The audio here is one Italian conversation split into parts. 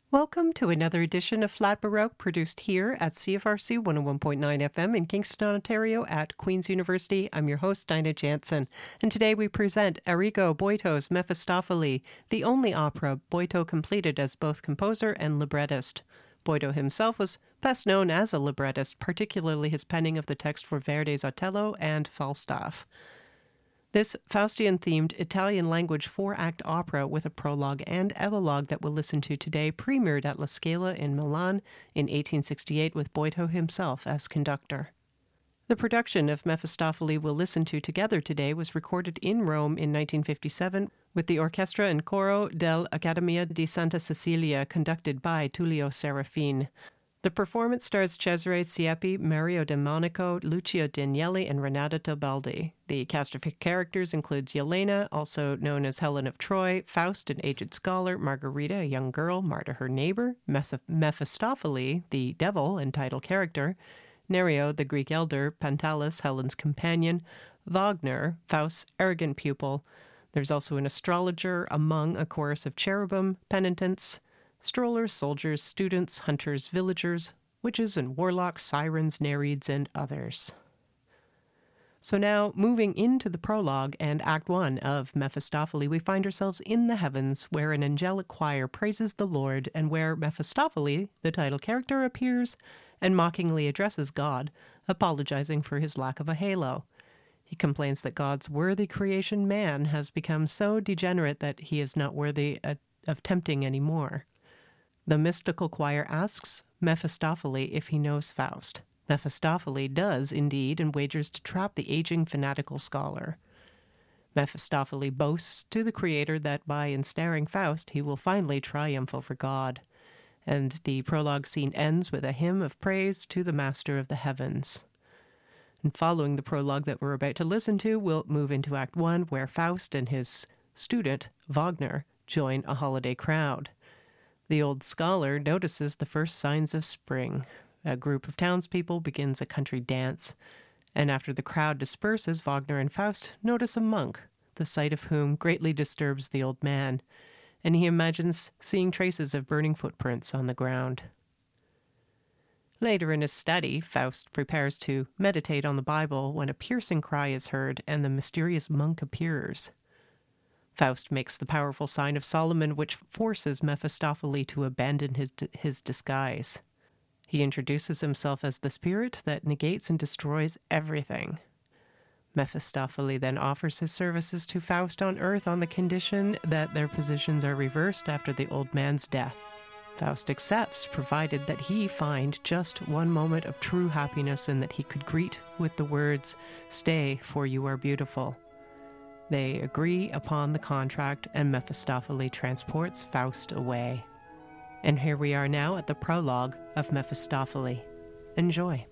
Welcome to another edition of Flat Baroque, produced here at CFRC 101.9 FM in Kingston, Ontario at Queen's University. I'm your host, Dinah Jansen, and today we present Arrigo Boito's Mephistopheles, the only opera Boito completed as both composer and librettist. Boito himself was best known as a librettist, particularly his penning of the text for Verdi's Otello and Falstaff. This Faustian-themed Italian-language four-act opera with a prologue and epilogue that we'll listen to today premiered at La Scala in Milan in 1868 with Boito himself as conductor. The production of Mephistopheles we'll listen to together today was recorded in Rome in 1957 with the Orchestra and Coro dell'Accademia di Santa Cecilia conducted by Tullio Serafin. The performance stars Cesare Siepi, Mario De Monaco, Lucio Danieli, and Renata Tebaldi. The cast of characters includes Yelena, also known as Helen of Troy, Faust, an aged scholar, Margarita, a young girl, Marta, her neighbor, Mephistopheles, the devil and title character, Nerio, the Greek elder, Pantalus, Helen's companion, Wagner, Faust's arrogant pupil. There's also an astrologer, among a chorus of cherubim, penitents, strollers, soldiers, students, hunters, villagers, witches and warlocks, sirens, nereids, and others. So now, moving into the prologue and Act 1 of Mephistopheles, we find ourselves in the heavens, where an angelic choir praises the Lord, and where Mephistopheles, the title character, appears and mockingly addresses God, apologizing for his lack of a halo. He complains that God's worthy creation, man, has become so degenerate that he is not worthy of tempting anymore. The mystical choir asks Mephistopheles if he knows Faust. Mephistopheles does indeed, and wagers to trap the aging fanatical scholar. Mephistopheles boasts to the creator that by ensnaring Faust he will finally triumph over God. And the prologue scene ends with a hymn of praise to the Master of the Heavens. And following the prologue that we're about to listen to, we'll move into Act 1, where Faust and his student, Wagner, join a holiday crowd. The old scholar notices the first signs of spring. A group of townspeople begins a country dance, and after the crowd disperses, Wagner and Faust notice a monk, the sight of whom greatly disturbs the old man, and he imagines seeing traces of burning footprints on the ground. Later in his study, Faust prepares to meditate on the Bible when a piercing cry is heard and the mysterious monk appears. Faust makes the powerful sign of Solomon, which forces Mephistopheles to abandon his disguise. He introduces himself as the spirit that negates and destroys everything. Mephistopheles then offers his services to Faust on earth on the condition that their positions are reversed after the old man's death. Faust accepts, provided that he find just one moment of true happiness and that he could greet with the words, "Stay, for you are beautiful." They agree upon the contract, and Mephistopheles transports Faust away. And here we are now at the prologue of Mephistopheles. Enjoy.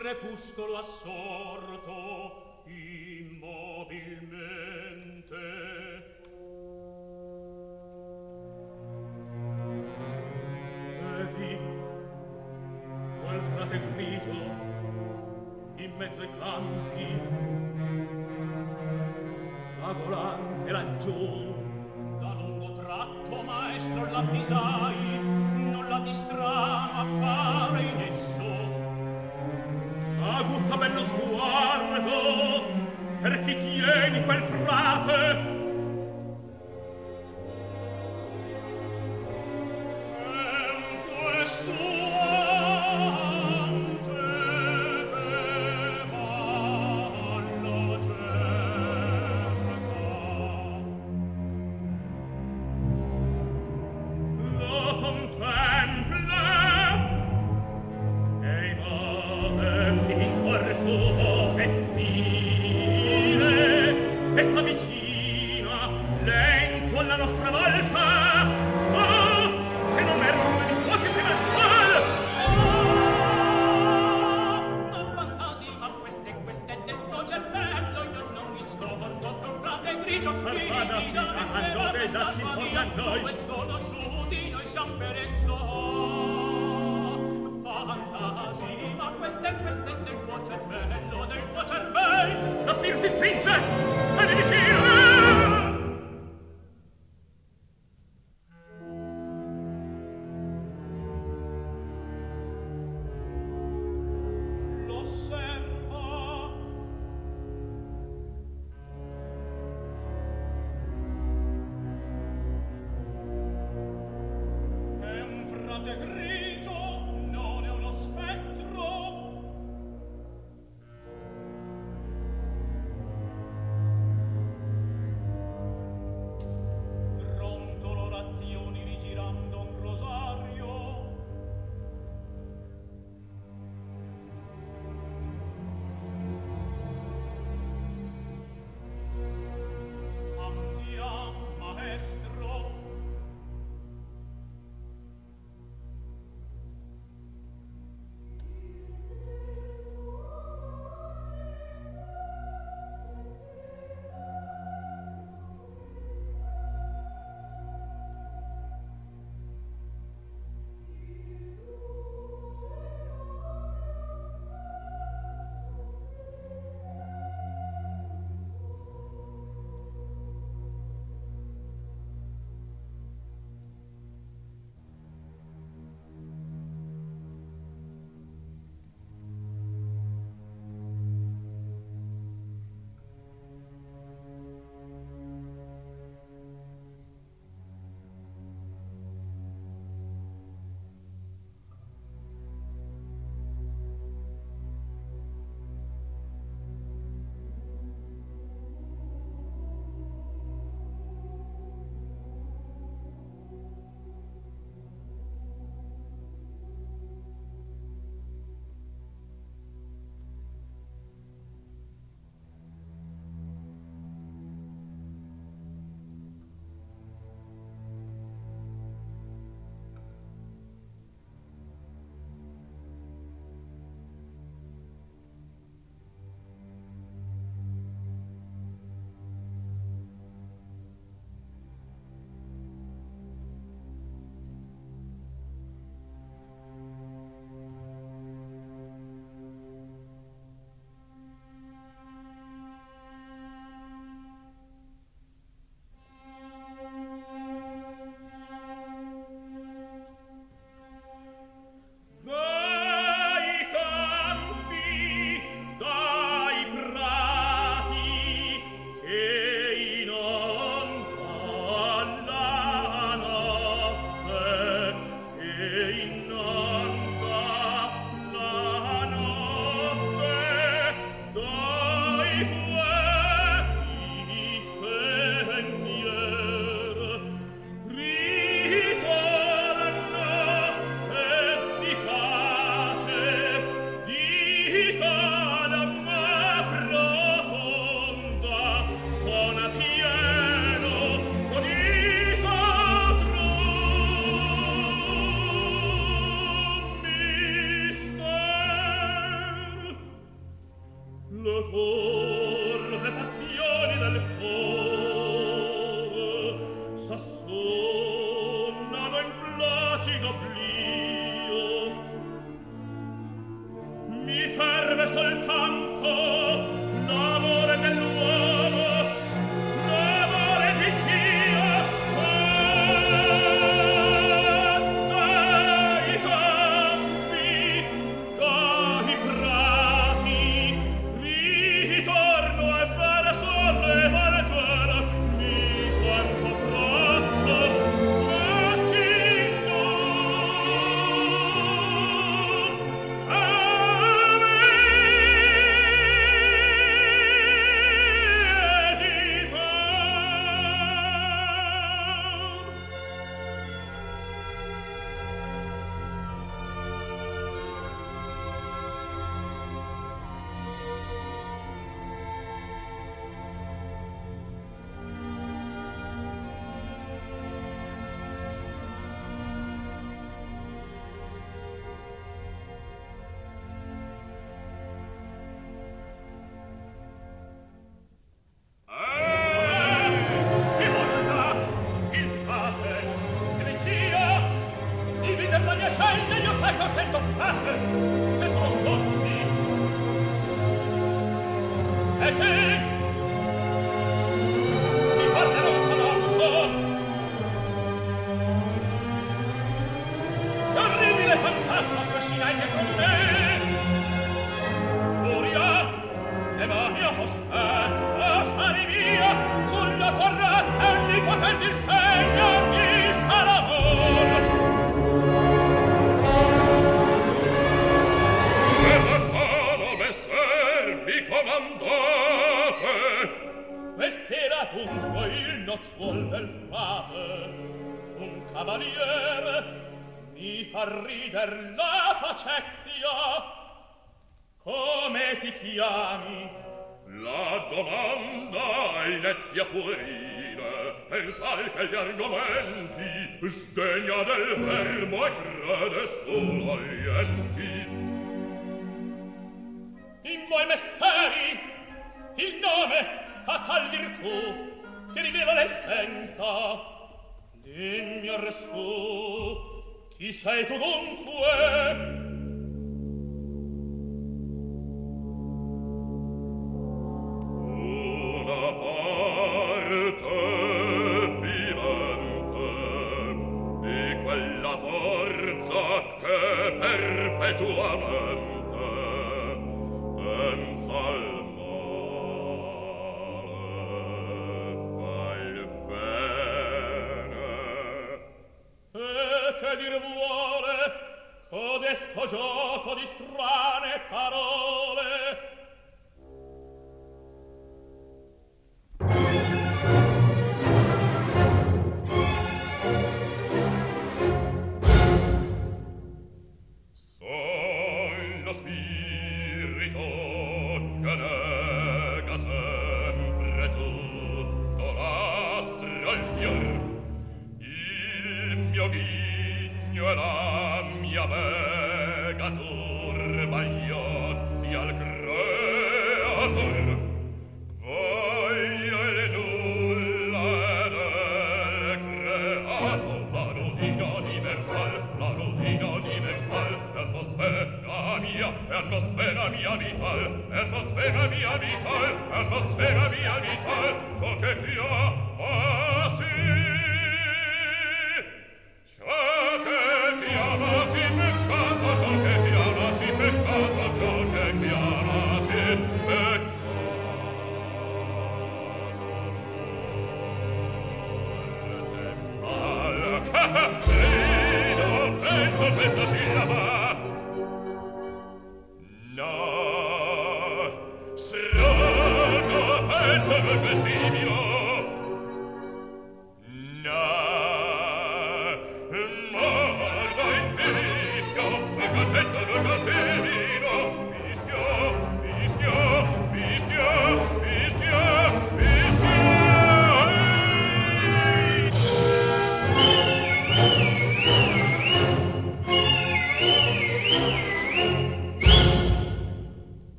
crepuscolo assorto immobilmente. Vedi quel frate grigio in mezzo ai campi, vagolante laggiù. Da lungo tratto, maestro, l'avvisai, nulla di strano appare in esso. Aguzza bello sguardo, per chi tieni quel frate?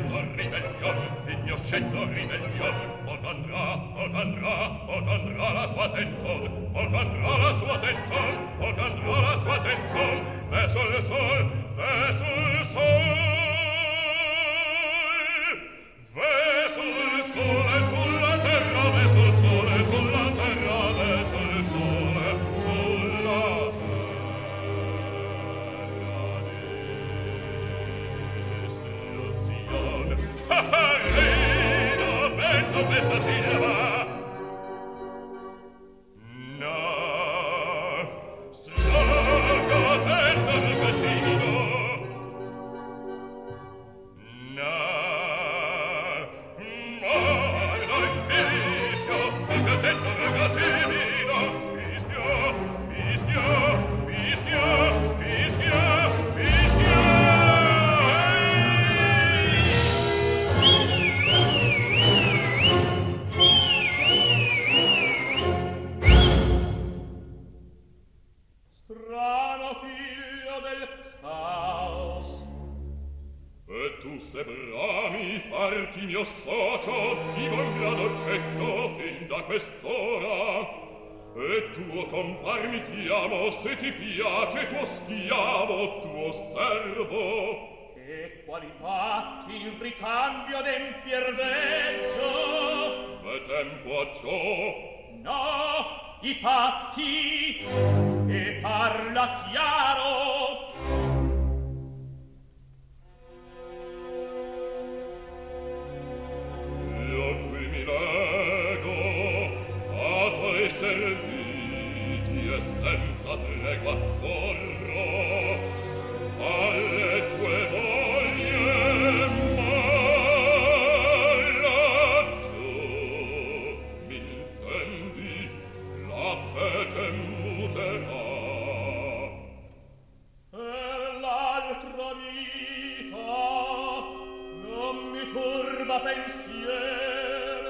il mio scendo ribellion, od andrà la sua attenzion, od andrà la sua attenzion, od andrà la sua attenzion, verso il sol, verso il sol, verso il sole, sulla terra, verso il sole, sulla terra, verso il sole, sulla terra. Reina, vento questa sillaba. No, sloga vento il casino. No, mai non fischio, sloga vento il casino. Fischio, fischio, fischio, fischio, fischio. Strano figlio del caos, E tu se brami farti mio socio di buon grado oggetto fin da quest'ora, e tuo compar mi chiamo, se ti piace tuo schiavo, tuo servo. e quali patti in ricambio adempier deggio? E tempo a ciò, No, i patti, e parla chiaro. io qui mi lego a tuoi servigi e senza tregua corro alle tue voglie, ma laggiù m'intendi la pece muterà. Per l'altra vita non mi turba pensier.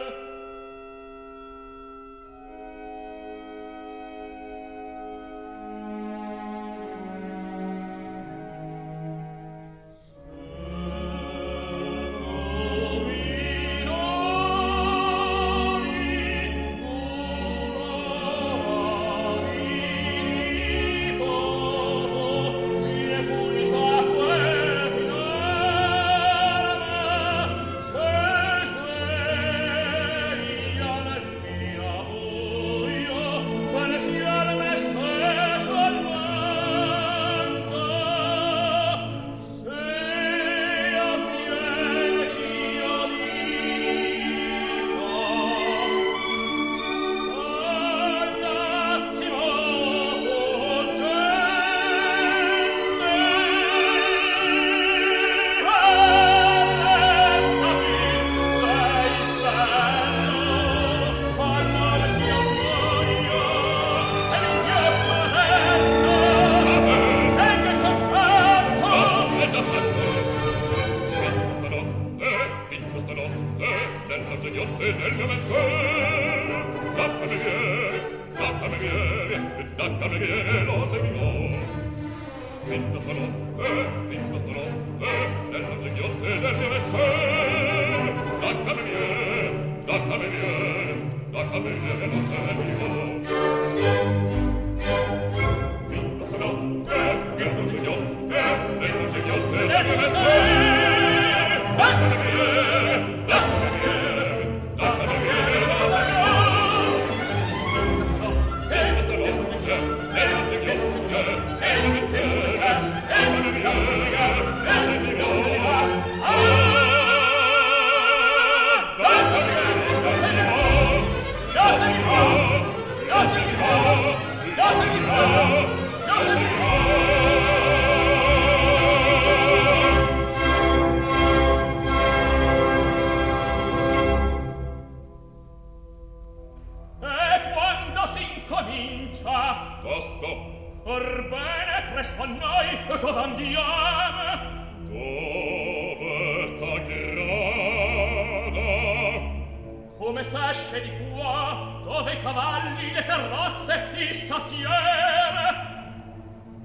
Come s'esce di qua, dove i cavalli, le carrozze, i staffiere?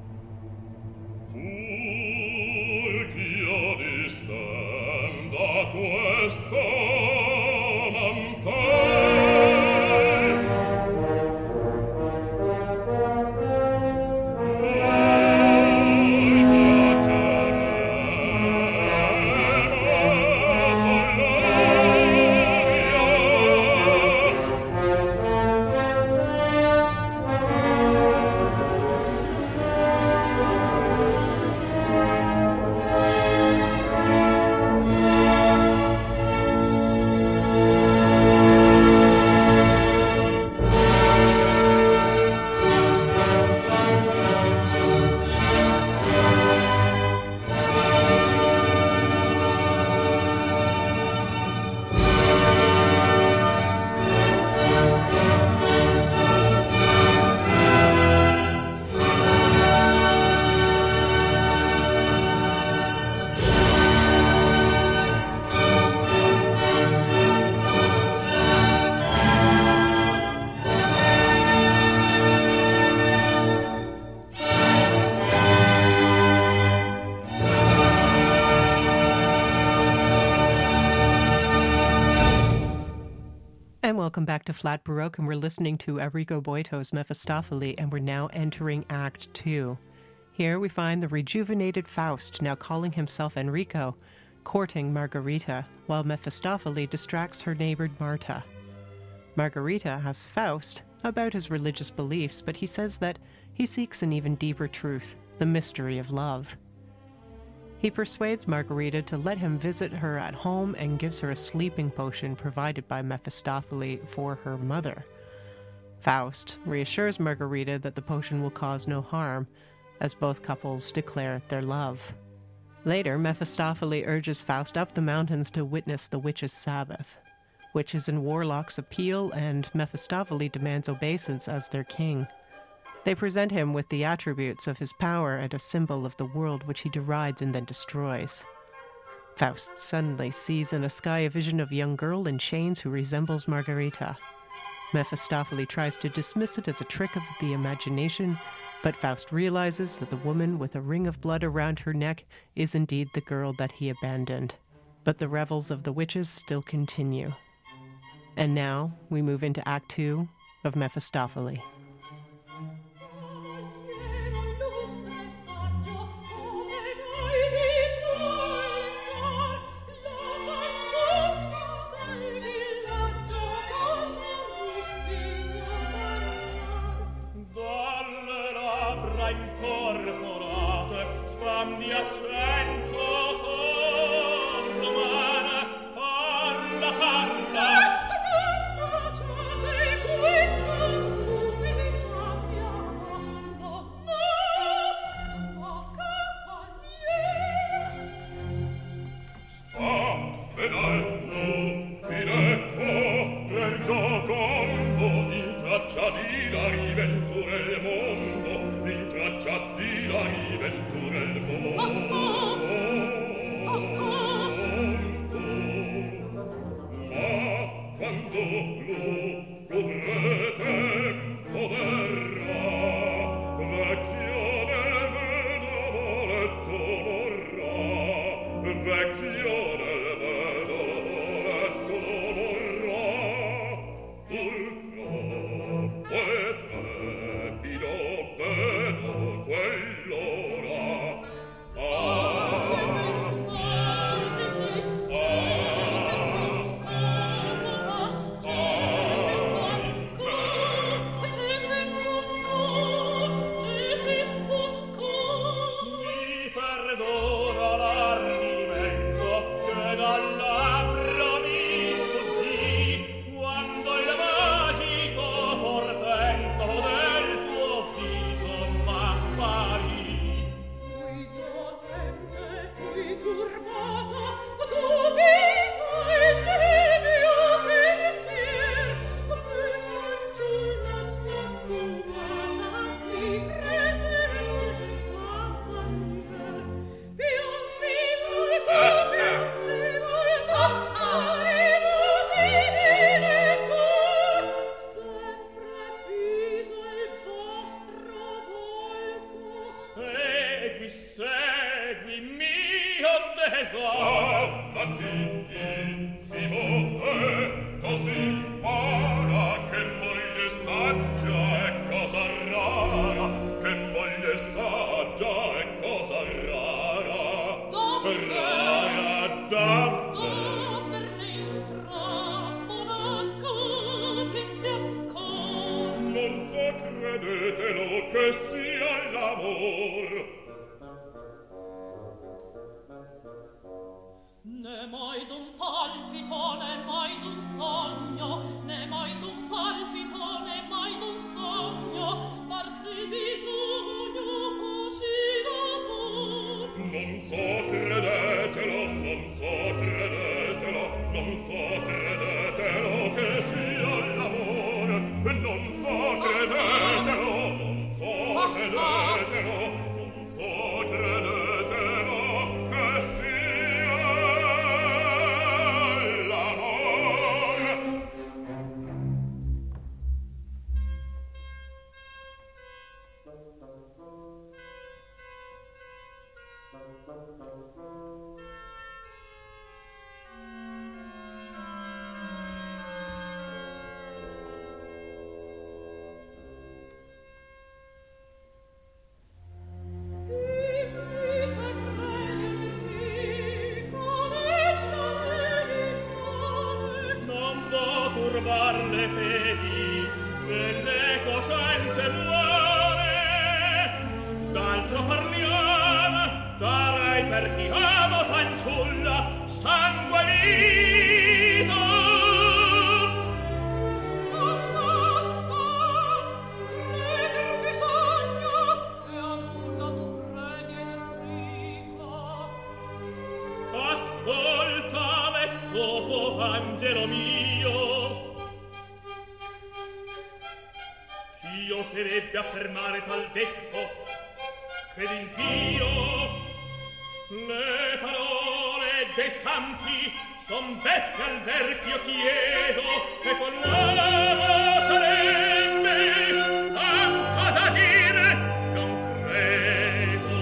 Pur ch'io distenda questo mantel Welcome back to Flat Baroque, and we're listening to Arrigo Boito's Mephistopheles, and we're now entering Act 2. Here we find the rejuvenated Faust, now calling himself Enrico, courting Margarita, while Mephistopheles distracts her neighbor Marta. Margarita asks Faust about his religious beliefs, but he says that he seeks an even deeper truth, the mystery of love. He persuades Margarita to let him visit her at home and gives her a sleeping potion provided by Mephistopheles for her mother. Faust reassures Margarita that the potion will cause no harm, as both couples declare their love. Later, Mephistopheles urges Faust up the mountains to witness the witches' Sabbath. Witches and warlocks appeal, and Mephistopheles demands obeisance as their king. They present him with the attributes of his power and a symbol of the world which he derides and then destroys. Faust suddenly sees in a sky a vision of a young girl in chains who resembles Margarita. Mephistopheles tries to dismiss it as a trick of the imagination, but Faust realizes that the woman with a ring of blood around her neck is indeed the girl that he abandoned. But the revels of the witches still continue. And now we move into Act 2 of Mephistopheles. Vecchio del vedo credetelo che sia l'amor. Ne mai d'un palpito, ne mai d'un sogno, ne mai d'un palpito, ne mai d'un sogno, farsi bisogno così d'amor. Non so credetelo, non so credetelo, non so credetelo che sia l'amor. Non so credetelo, non so credetelo, non so credetelo che sia le fedi delle coscienze buone. D'altro parliamo, darei per chi ama fanciulla sangue vita. Non basta creder bisogno e a nulla tu credi Enrica. Ascolta, vezzoso angelo mio, io sarebbe affermare tal detto, credi in Dio. Le parole dei santi son beffe al verchio chiedo, e con l'uomo sarebbe tanto da dire, non credo.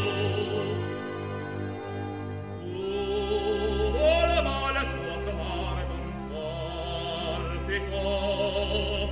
La male tua care non palpito,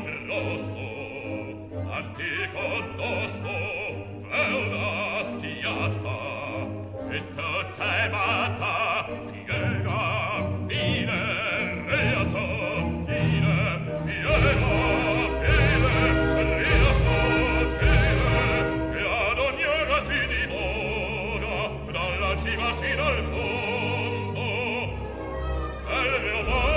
grosso, antico dosso, una schiatta, e sozzemata, fiera, fine, rea sottile, fiera, fine, rea sottile, che ad ogni ora si divora, dalla cima sino al fondo, del romanzo.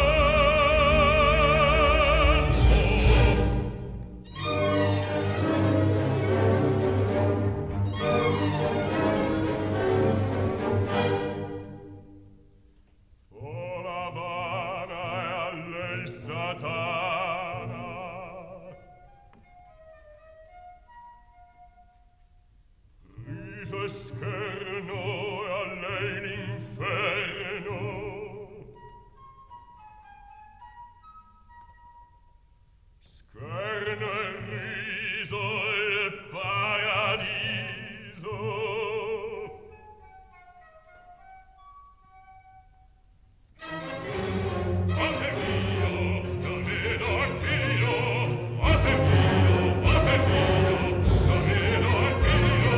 Scherno e a lei l'inferno. Scherno e riso il paradiso. Ate mio, non vedo anch'io. Ate mio, non vedo anch'io.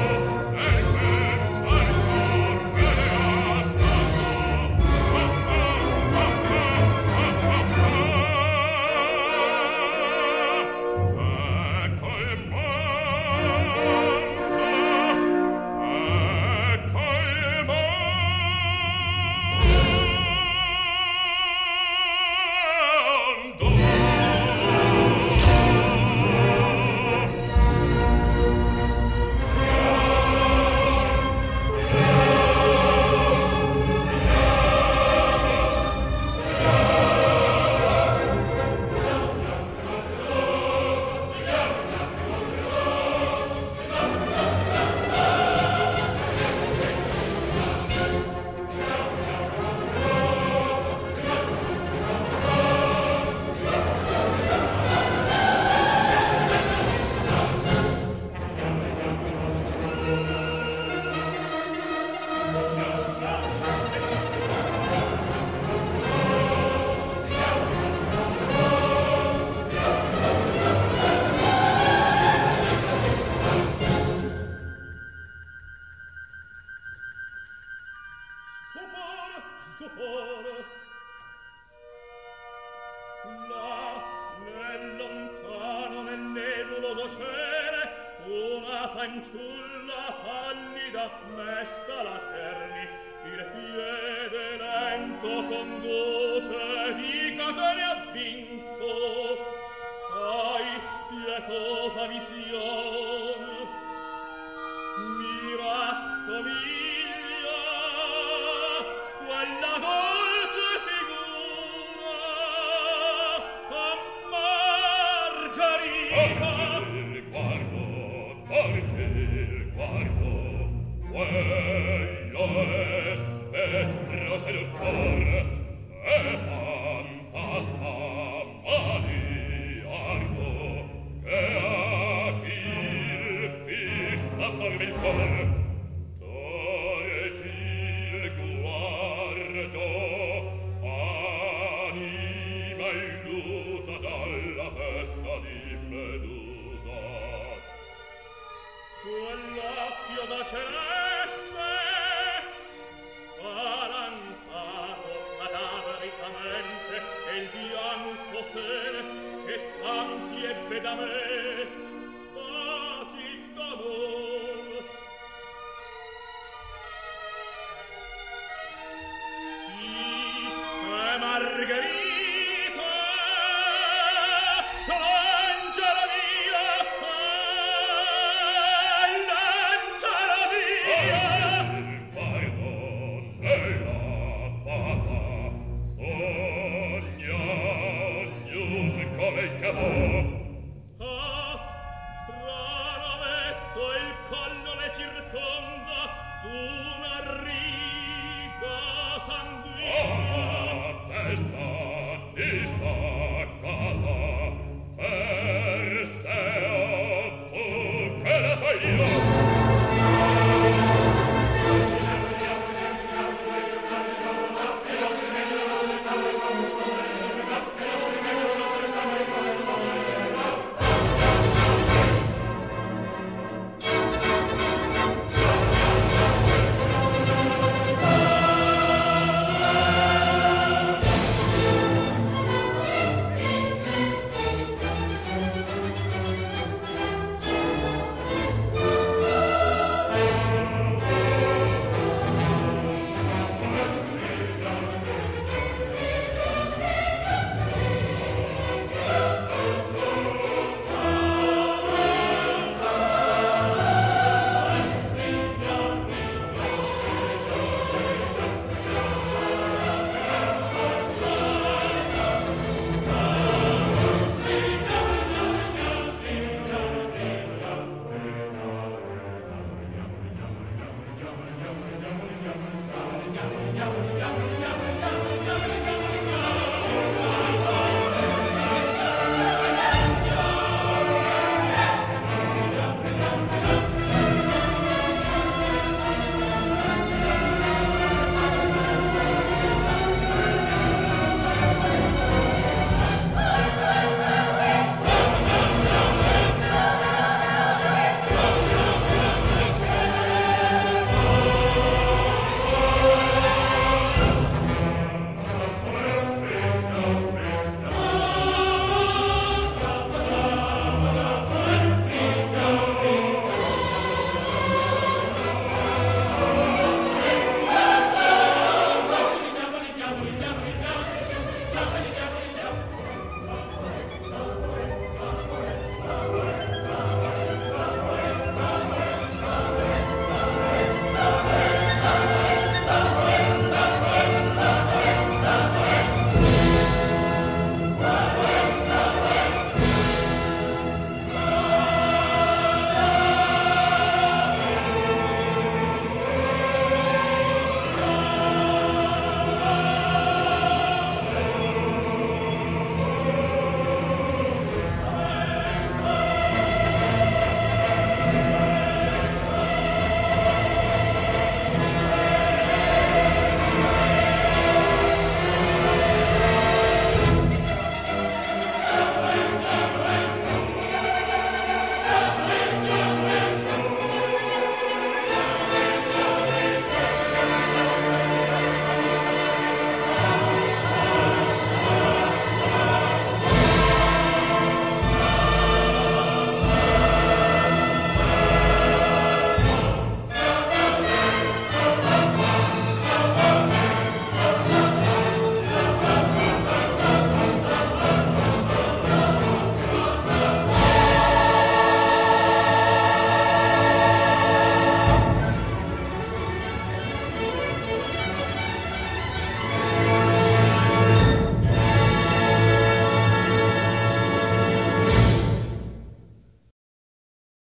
Fanciulla pallida mesta la cerni, il piede lento conduce, di catene ha vinto. Ai, pietosa visione, mi rassomiglia quella dolce figura a Margherita. Quello è spettro seduttore e fantasma maniaco che a chi il fissa morbe il cor torci il guardo, anima illusa dalla testa di Medusa. Quell'occhio da celeste spalancato cadavericamente e il bianco sene che tanti ebbe da me baci d'amor. Sì, è Margherita, l'angela mia, l'angela mia. Il pardon e la fata sogna ognun come il chiamò. Ah, strano vezzo il collo le circonda d'una riga sanguigna. Ah, testa,